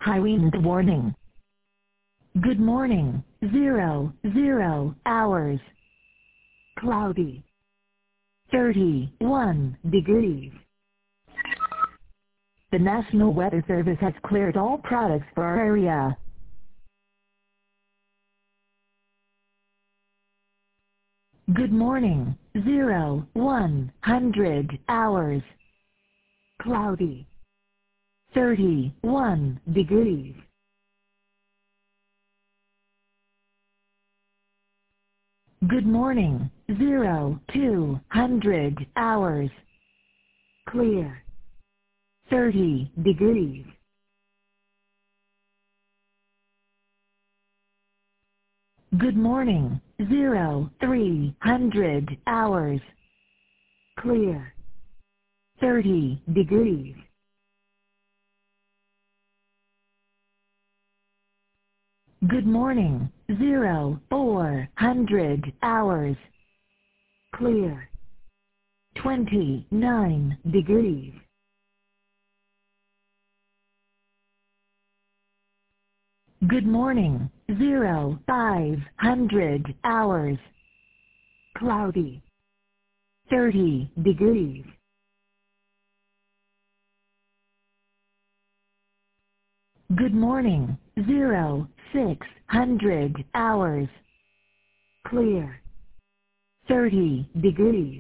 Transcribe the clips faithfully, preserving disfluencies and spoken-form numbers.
High wind warning. Good morning. Zero, zero hours. Cloudy. thirty-one degrees. The National Weather Service has cleared all products for our area. Good morning. Zero, one hundred hours. Cloudy. thirty-one degrees. Good morning. Zero, two hundred hours. Clear. thirty degrees. Good morning. Zero, three hundred hours. Clear. thirty degrees. Good morning. Zero, four hundred hours. Clear. twenty-nine degrees. Good morning. Zero, five hundred hours. Cloudy. thirty degrees. Good morning. Zero, six hundred hours. Clear. thirty degrees.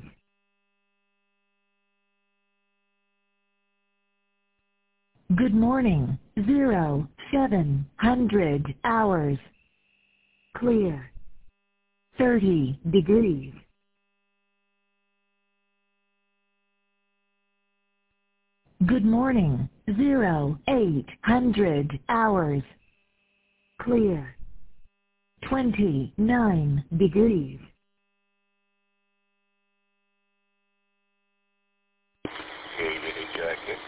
Good morning. Zero, seven hundred hours. Clear. thirty degrees. Good morning. Zero, eight hundred hours. Clear. twenty-nine degrees. Mini jacket.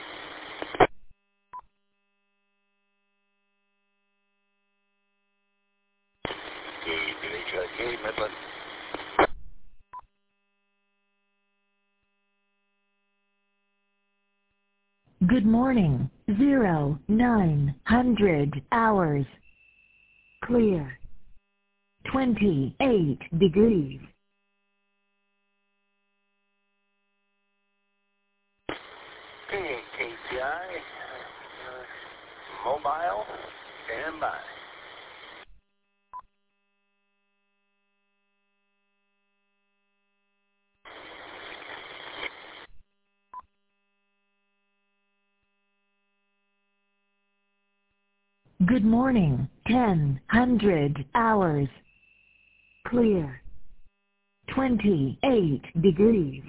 Mini jacket, Midland. Good morning. Zero, nine hundred hours. Clear. twenty-eight degrees. P A K P I. Mobile. Stand by. Good morning. Ten hundred hours. Clear. twenty-eight degrees.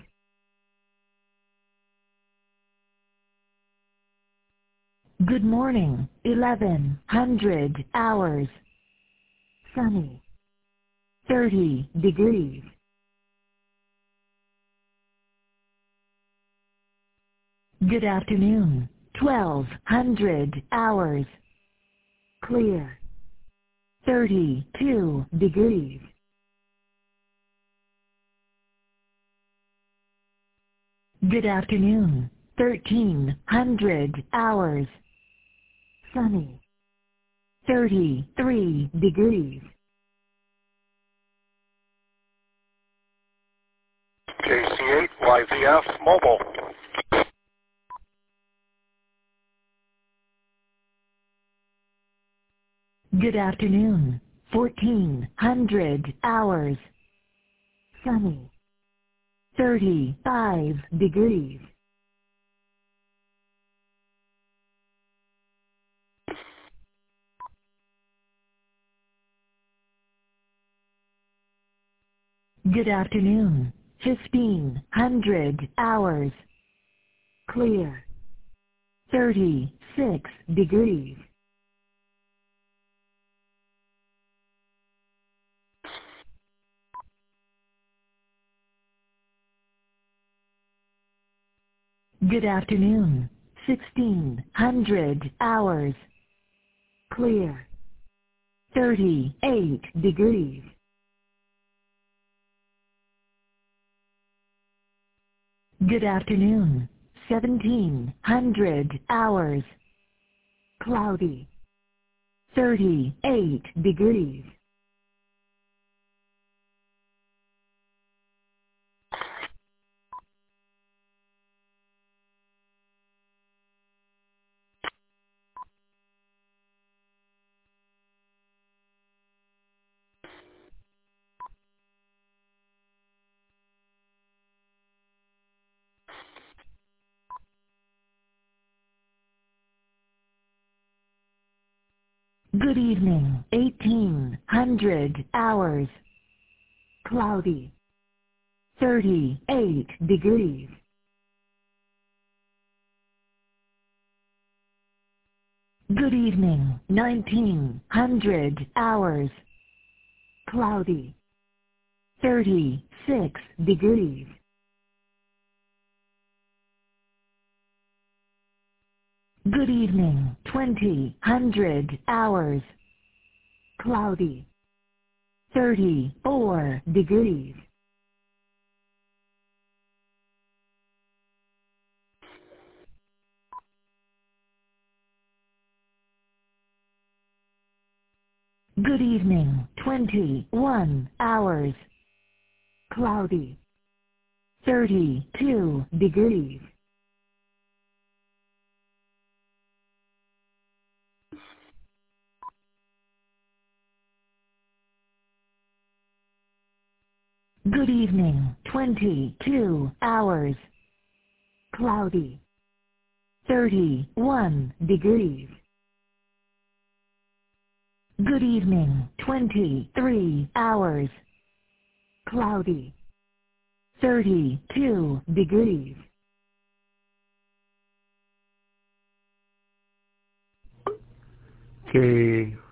Good morning. Eleven hundred hours. Sunny. thirty degrees. Good afternoon. Twelve hundred hours. Clear. thirty-two degrees. Good afternoon. Thirteen hundred hours. Sunny. thirty-three degrees. K C eight Y V F Mobile. Good afternoon. Fourteen hundred hours. Sunny. Thirty-five degrees. Good afternoon. Fifteen hundred hours. Clear. Thirty-six degrees. Good afternoon. Sixteen hundred hours. Clear. Thirty-eight degrees. Good afternoon. Seventeen hundred hours. Cloudy. thirty-eight degrees. Good evening, eighteen hundred hours. Cloudy. thirty-eight degrees. Good evening, nineteen hundred hours. Cloudy. thirty-six degrees. Good evening, twenty hundred hours. Cloudy. thirty-four degrees. Good evening, twenty-one hours. Cloudy. thirty-two degrees. Good evening, twenty-two hours. Cloudy. thirty-one degrees. Good evening, twenty-three hours. Cloudy. thirty-two degrees. Okay.